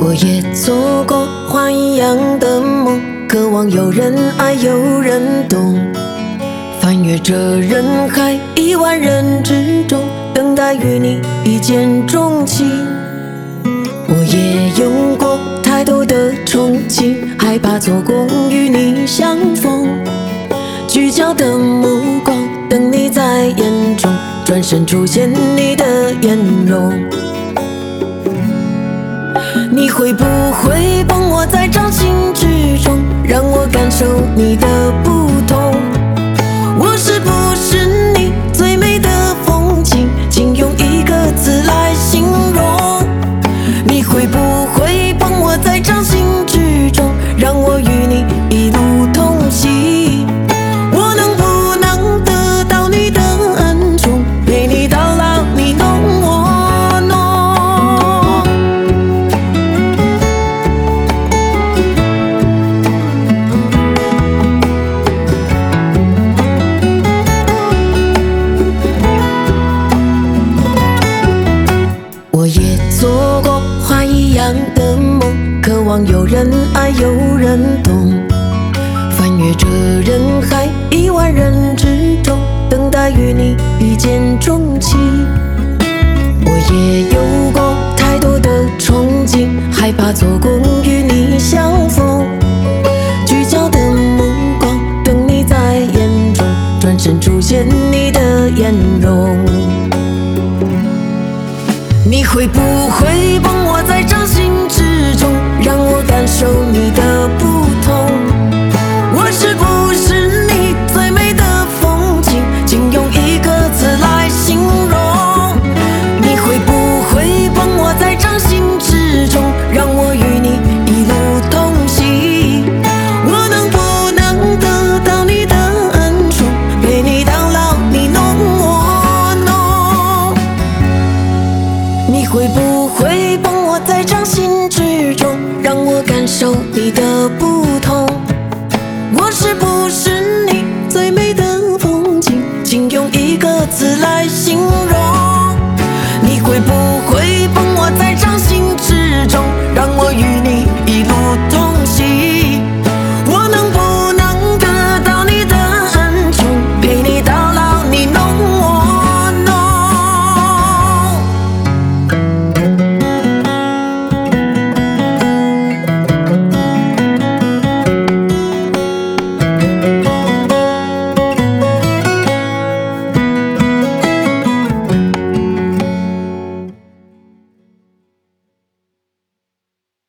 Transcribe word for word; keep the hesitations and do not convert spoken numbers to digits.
我也做过花一样的梦，渴望有人爱，有人懂。翻越这人海，亿万人之中，等待与你一见钟情。我也有过太多的憧憬，害怕错过与你相逢。聚焦的目光，等你在眼中，转身出现你的颜容。你会不会帮我在掌心之中，让我感受你的不同？我是不是你最美的风景，请用一个字来形容。你会不会帮我在掌心之中，让我与你一路同行？我能不能得到你的恩宠，陪你到老，你侬我侬。我也做过花一样的梦，渴望有人爱，有人懂。翻越这人海，亿万人之中，等待与你一见钟情。我也有过太多的憧憬，害怕错过与你相逢。聚焦的目光，等你在眼中，转身出现你的颜容。你会不会帮我在掌心之中，让我感受你的不同？我是不是你最美的风景，请用一个字来形容。你会不会帮我在掌心之中，让我与你一路同行？我能不能得到你的恩宠，陪你到老，你侬我侬。你会不会帮我在掌心之中，让我感受你的不同？